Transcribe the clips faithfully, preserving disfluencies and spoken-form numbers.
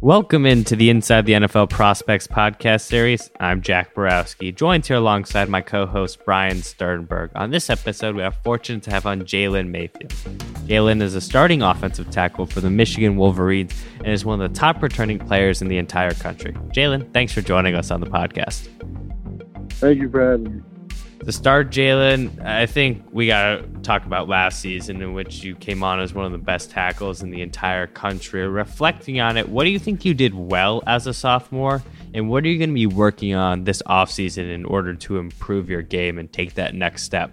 Welcome into the Inside the N F L Prospects podcast series. I'm Jack Borowski, joined here alongside my co-host Brian Sternberg. On this episode, we are fortunate to have on Jalen Mayfield. Jalen is a starting offensive tackle for the Michigan Wolverines and is one of the top returning players in the entire country. Jalen, thanks for joining us on the podcast. Thank you for having me. To start, Jalen, I think we got to talk about last season in which you came on as one of the best tackles in the entire country. Reflecting on it, what do you think you did well as a sophomore, and what are you going to be working on this offseason in order to improve your game and take that next step?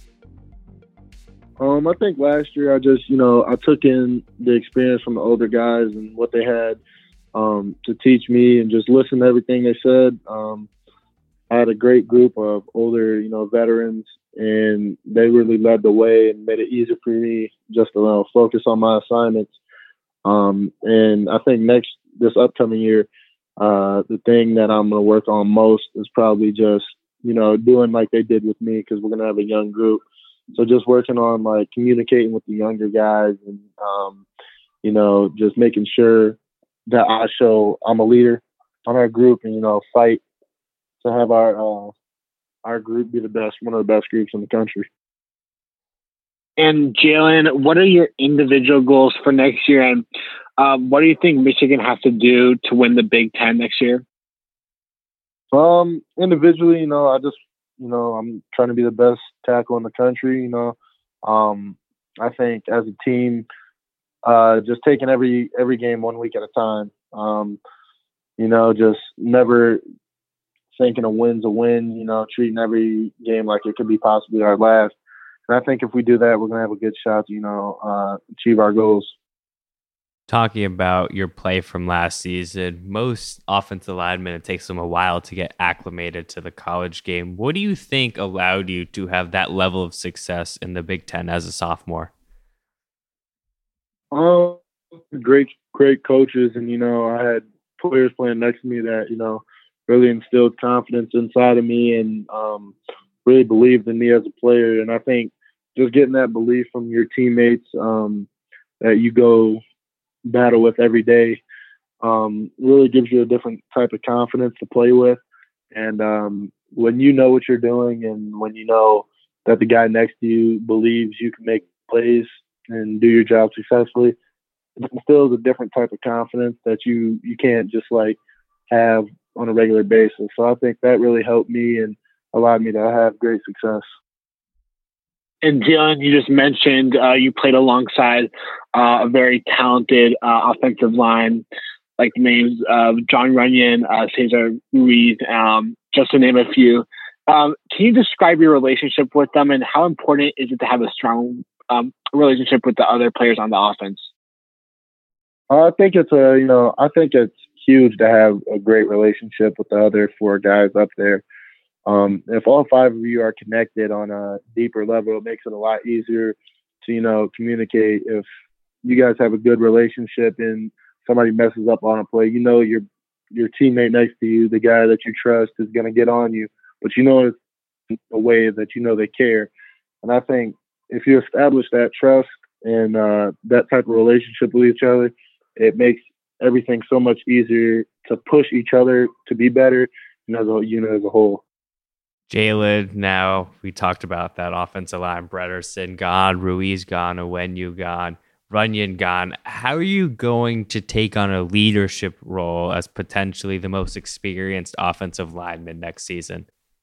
Um, I think last year I just, you know, I took in the experience from the older guys and what they had um, to teach me and just listen to everything they said. Um, I had a great group of older, you know, veterans, and they really led the way and made it easier for me just to uh, focus on my assignments. Um, and I think next, this upcoming year, uh, the thing that I'm going to work on most is probably just, you know, doing like they did with me, because we're going to have a young group. So just working on like communicating with the younger guys and, um, you know, just making sure that I show I'm a leader on our group and, you know, fight to have our uh, our group be the best, one of the best groups in the country. And Jalen, what are your individual goals for next year? And um, what do you think Michigan has to do to win the Big Ten next year? Um, individually, you know, I just, you know, I'm trying to be the best tackle in the country. You know, um, I think as a team, uh, just taking every every game one week at a time. Um, you know, just never thinking a win's a win, you know, treating every game like it could be possibly our last. And I think if we do that, we're going to have a good shot to, you know, uh, achieve our goals. Talking about your play from last season, most offensive linemen, it takes them a while to get acclimated to the college game. What do you think allowed you to have that level of success in the Big Ten as a sophomore? Um, great, great coaches. And, you know, I had players playing next to me that, you know, really instilled confidence inside of me and um, really believed in me as a player. And I think just getting that belief from your teammates um, that you go battle with every day um, really gives you a different type of confidence to play with. And um, when you know what you're doing and when you know that the guy next to you believes you can make plays and do your job successfully, it instills a different type of confidence that you, you can't just like have on a regular basis. So I think that really helped me and allowed me to have great success. And Dylan, you just mentioned uh, you played alongside uh, a very talented uh, offensive line, like the names of Jon Runyan, uh, Cesar Ruiz, um, just to name a few. Um, can you describe your relationship with them and how important is it to have a strong um, relationship with the other players on the offense? I think it's a, you know, I think it's huge to have a great relationship with the other four guys up there. Um, if all five of you are connected on a deeper level, it makes it a lot easier to, you know, communicate. If you guys have a good relationship and somebody messes up on a play, you know, your your teammate next to you, the guy that you trust, is going to get on you, but you know it's a way that you know they care. And I think if you establish that trust and uh, that type of relationship with each other, it makes everything so much easier to push each other to be better, and as a unit as a whole. Jalen, now we talked about that offensive line. Brederson gone, Ruiz gone, Onwenu gone, Runyan gone. How are you going to take on a leadership role as potentially the most experienced offensive lineman next season?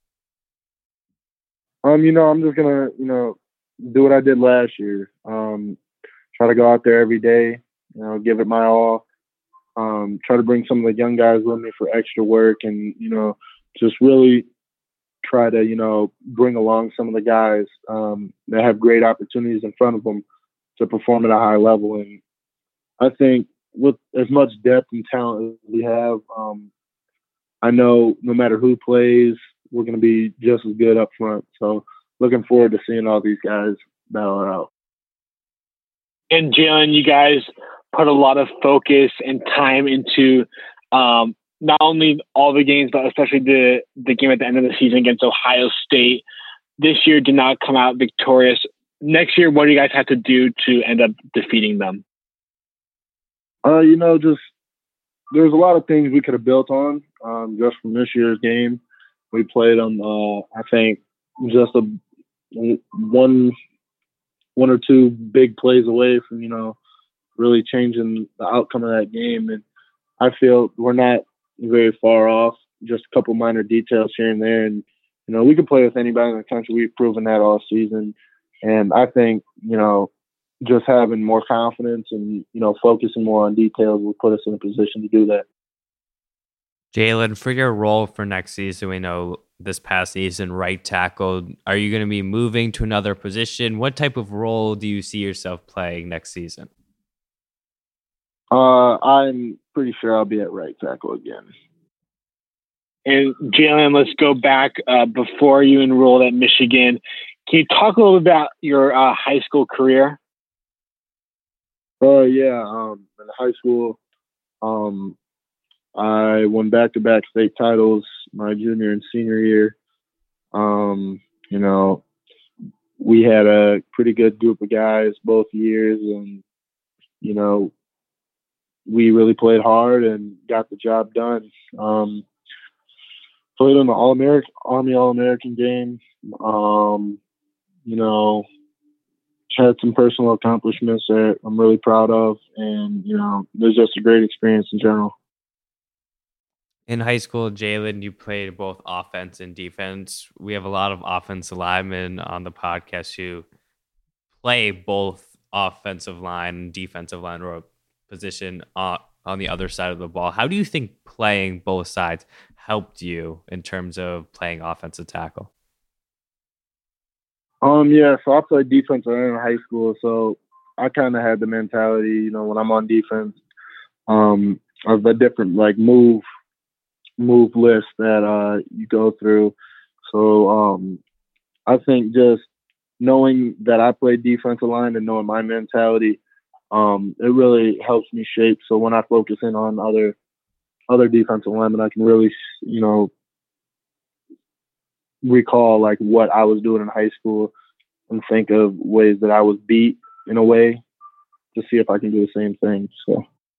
Um, you know, I'm just gonna, you know, do what I did last year. Um, try to go out there every day, you know, give it my all. Um, try to bring some of the young guys with me for extra work and, you know, just really try to, you know, bring along some of the guys um, that have great opportunities in front of them to perform at a high level. And I think with as much depth and talent as we have, um, I know no matter who plays, we're going to be just as good up front. So looking forward to seeing all these guys battle it out. And Jalen, you guys put a lot of focus and time into um, not only all the games, but especially the, the game at the end of the season against Ohio State. This year did not come out victorious. Next year, what do you guys have to do to end up defeating them? Uh, you know, just there's a lot of things we could have built on um, just from this year's game. We played on, uh, I think, just a one one or two big plays away from, you know, really changing the outcome of that game. And I feel we're not very far off, just a couple minor details here and there. And, you know, we can play with anybody in the country. We've proven that all season. And I think, you know, just having more confidence and, you know, focusing more on details will put us in a position to do that. Jalen, for your role for next season, we know this past season, right tackle, are you going to be moving to another position? What type of role do you see yourself playing next season? Uh, I'm pretty sure I'll be at right tackle again. And Jalen, let's go back uh, before you enrolled at Michigan. Can you talk a little bit about your uh, high school career? Oh, uh, yeah. Um, in high school, um, I won back-to-back state titles my junior and senior year. Um, you know, we had a pretty good group of guys both years, and, you know, we really played hard and got the job done. Um, played in the All-American, Army All-American game. Um, you know, had some personal accomplishments that I'm really proud of, and, you know, it was just a great experience in general. In high school, Jalen, you played both offense and defense. We have a lot of offensive linemen on the podcast who play both offensive line and defensive line or position on, on the other side of the ball. How do you think playing both sides helped you in terms of playing offensive tackle? Um, yeah, so I played defense in high school, so I kind of had the mentality, you know, when I'm on defense, um, of a different, like, move move list that uh, you go through. So um, I think just knowing that I played defensive line and knowing my mentality, um, it really helps me shape. So when I focus in on other other defensive linemen, I can really, you know, recall like what I was doing in high school and think of ways that I was beat in a way to see if I can do the same thing. So.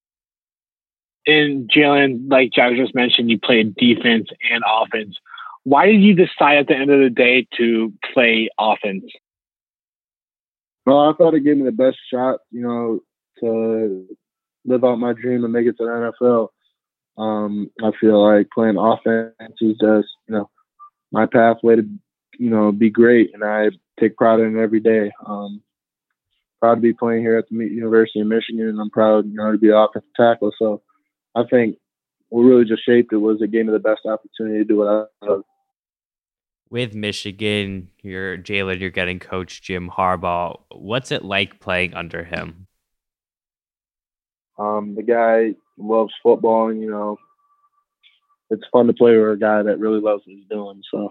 And Jalen, like Jack just mentioned, you played defense and offense. Why did you decide at the end of the day to play offense? Well, I thought it gave me the best shot, you know, to live out my dream and make it to the N F L. Um, I feel like playing offense is just, you know, my pathway to, you know, be great, and I take pride in it every day. Um, proud to be playing here at the University of Michigan, and I'm proud, you know, to be an offensive tackle. So I think what really just shaped it was it gave me the best opportunity to do what I love. With Michigan, you're Jalen, you're getting Coach Jim Harbaugh. What's it like playing under him? Um, the guy loves football, and, you know, it's fun to play with a guy that really loves what he's doing. So.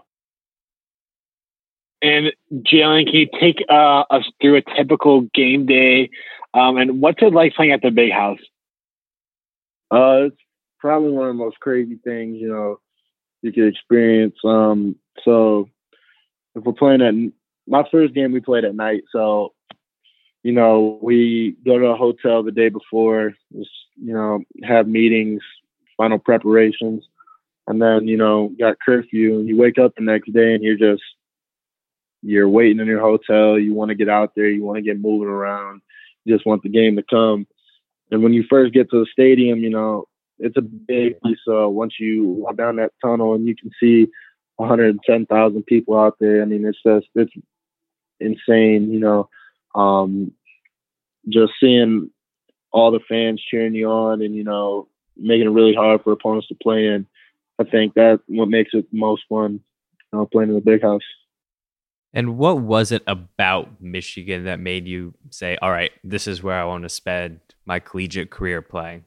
And Jalen, can you take uh, us through a typical game day? Um, and what's it like playing at the Big House? Uh, it's probably one of the most crazy things, you know, you could experience. Um, so if we're playing at my first game, we played at night. So, you know, we go to a hotel the day before, just, you know, have meetings, final preparations, and then, you know, got curfew, and you wake up the next day and you're just, you're waiting in your hotel. You want to get out there. You want to get moving around. You just want the game to come. And when you first get to the stadium, you know, it's a big place. So once you walk down that tunnel and you can see one hundred ten thousand people out there, I mean, it's just, it's insane, you know, um, just seeing all the fans cheering you on and, you know, making it really hard for opponents to play in. I think that's what makes it most fun, you know, playing in the Big House. And what was it about Michigan that made you say, all right, this is where I want to spend my collegiate career playing?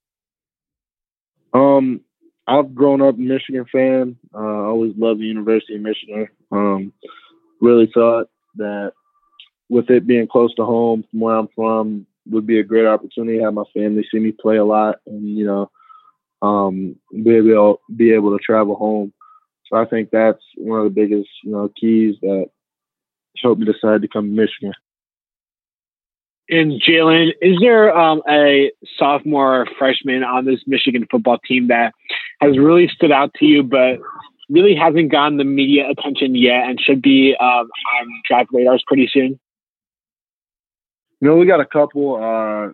Um, I've grown up a Michigan fan. Uh, I always loved the University of Michigan. Um, really thought that with it being close to home from where I'm from would be a great opportunity to have my family see me play a lot and, you know, um, be able, be able to travel home. So I think that's one of the biggest, you know, keys that helped me decide to come to Michigan. And Jalen, is there um, a sophomore or freshman on this Michigan football team that has really stood out to you, but really hasn't gotten the media attention yet and should be um, on draft radars pretty soon? You know, we got a couple. Uh,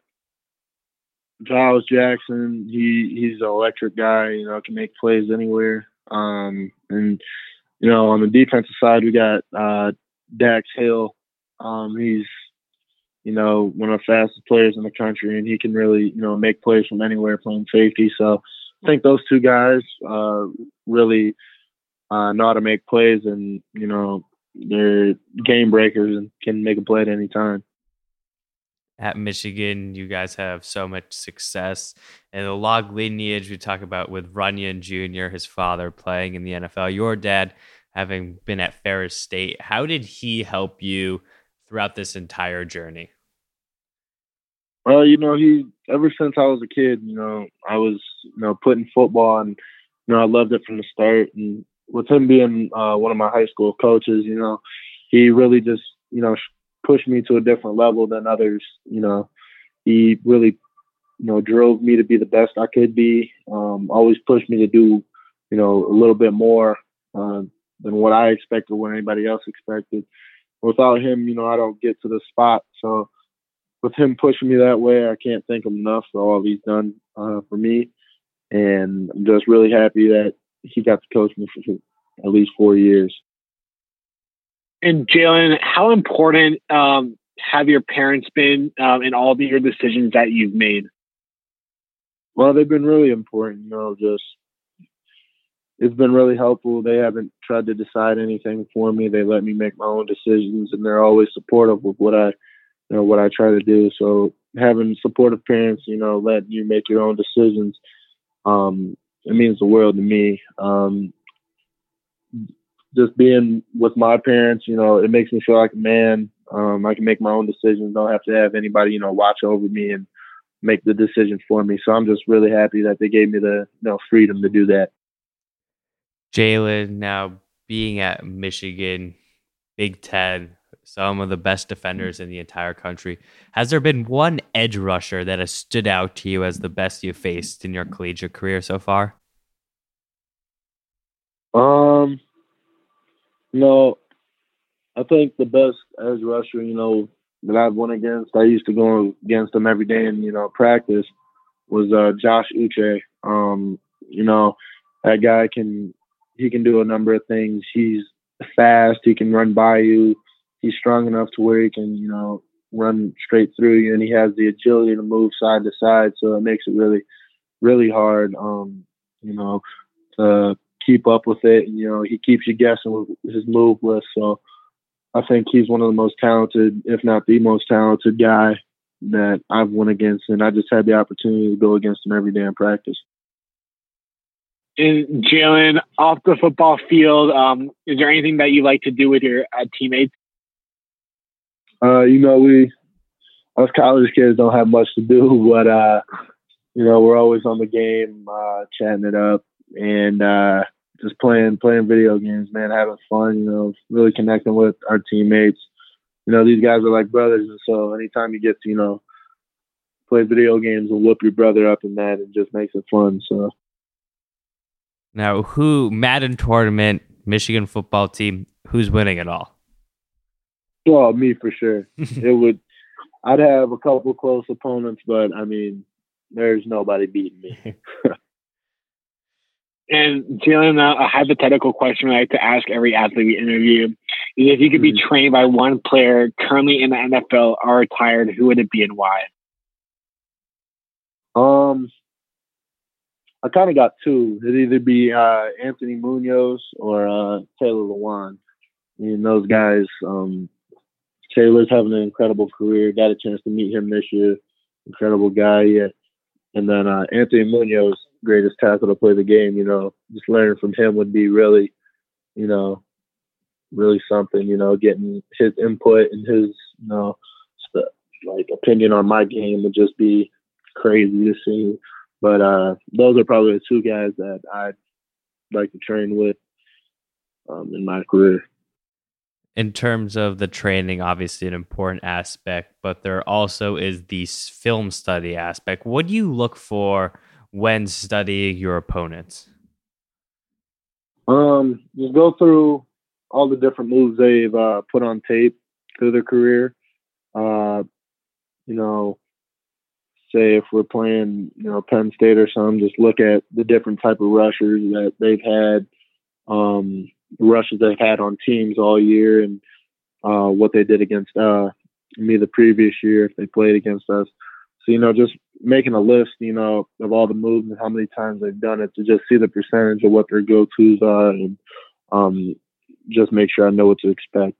Giles Jackson, he he's an electric guy. You know, can make plays anywhere. Um, and you know, on the defensive side, we got uh, Dax Hill. Um, he's you know, one of the fastest players in the country, and he can really, you know, make plays from anywhere playing safety. So I think those two guys uh, really uh, know how to make plays, and, you know, they're game breakers and can make a play at any time. At Michigan, you guys have so much success. And the log lineage we talk about with Runyon Junior, his father playing in the N F L, your dad having been at Ferris State. How did he help you throughout this entire journey? Well, you know, he ever since I was a kid, you know, I was, you know, putting football, and, you know, I loved it from the start. And with him being uh, one of my high school coaches, you know, he really just, you know, pushed me to a different level than others. You know, he really, you know, drove me to be the best I could be. Um, always pushed me to do, you know, a little bit more uh, than what I expected, what anybody else expected. Without him, you know, I don't get to the spot. So with him pushing me that way, I can't thank him enough for all he's done uh, for me. And I'm just really happy that he got to coach me for at least four years. And Jalen, how important um, have your parents been um, in all of your decisions that you've made? Well, they've been really important, you know, just it's been really helpful. They haven't tried to decide anything for me. They let me make my own decisions, and they're always supportive of what I, you know, what I try to do. So having supportive parents, you know, letting you make your own decisions, um, it means the world to me. Um, just being with my parents, you know, it makes me feel like a man. Um, I can make my own decisions. Don't have to have anybody, you know, watch over me and make the decision for me. So I'm just really happy that they gave me the, you know, freedom to do that. Jalen, now being at Michigan, Big Ten, some of the best defenders in the entire country, has there been one edge rusher that has stood out to you as the best you've faced in your collegiate career so far? Um, no, I think the best edge rusher, you know, that I've won against, I used to go against him every day in, you know, practice, was uh, Josh Uche. Um, you know, that guy can, he can do a number of things. He's fast. He can run by you. He's strong enough to where he can, you know, run straight through you, and he has the agility to move side to side. So it makes it really, really hard, um, you know, to keep up with it. And, you know, he keeps you guessing with his move list. So I think he's one of the most talented, if not the most talented guy that I've won against. And I just had the opportunity to go against him every day in practice. And Jalen, off the football field, um, is there anything that you like to do with your uh, teammates? Uh, you know, we, us college kids don't have much to do, but, uh, you know, we're always on the game, uh, chatting it up and uh, just playing, playing video games, man, having fun, you know, really connecting with our teammates. You know, these guys are like brothers. And so anytime you get to, you know, play video games and whoop your brother up in that, it just makes it fun. So. Now, who, Madden tournament, Michigan football team, who's winning it all? Well, me for sure. It would, I'd have a couple close opponents, but I mean, there's nobody beating me. And Jalen, a, a hypothetical question I like to ask every athlete we interview is if you could be mm-hmm. trained by one player currently in the N F L or retired, who would it be and why? Um, I kind of got two. It'd either be uh, Anthony Munoz or uh, Taylor Lewan. I mean, those guys, um, Taylor's having an incredible career. Got a chance to meet him this year. Incredible guy. Yeah. And then uh, Anthony Munoz, greatest tackle to play the game. You know, just learning from him would be really, you know, really something. You know, getting his input and his, you know, stuff, like opinion on my game would just be crazy to see. But uh, those are probably the two guys that I'd like to train with um, in my career. in terms of the training, obviously an important aspect, but there also is the film study aspect. What do you look for when studying your opponents? Um, just go through all the different moves they've uh, put on tape through their career. Uh, you know, say if we're playing, you know, Penn State or something, just look at the different type of rushers that they've had, um, the rushes they've had on teams all year, and uh, what they did against uh, me the previous year if they played against us. So, you know, just making a list, you know, of all the moves and how many times they've done it to just see the percentage of what their go-tos are, and um, just make sure I know what to expect.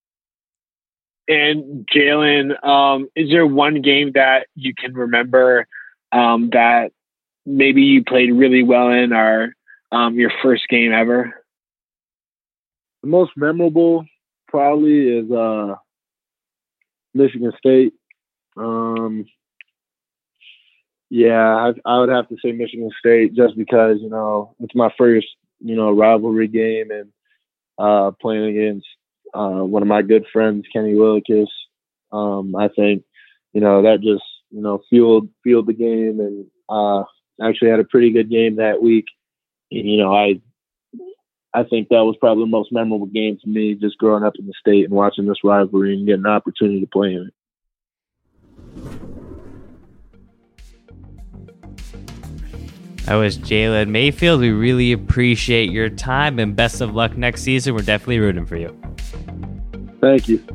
And Jalen, um, is there one game that you can remember um, that maybe you played really well in, or um, your first game ever? The most memorable probably is uh, Michigan State. Um, Yeah, I, I would have to say Michigan State just because, you know, it's my first, you know, rivalry game, and uh, playing against uh, one of my good friends, Kenny Willekes. Um, I think, you know, that just, you know, fueled, fueled the game, and uh, actually had a pretty good game that week. And, you know, I I think that was probably the most memorable game for me, just growing up in the state and watching this rivalry and getting an opportunity to play in it. That was Jalen Mayfield. We really appreciate your time, and best of luck next season. We're definitely rooting for you. Thank you.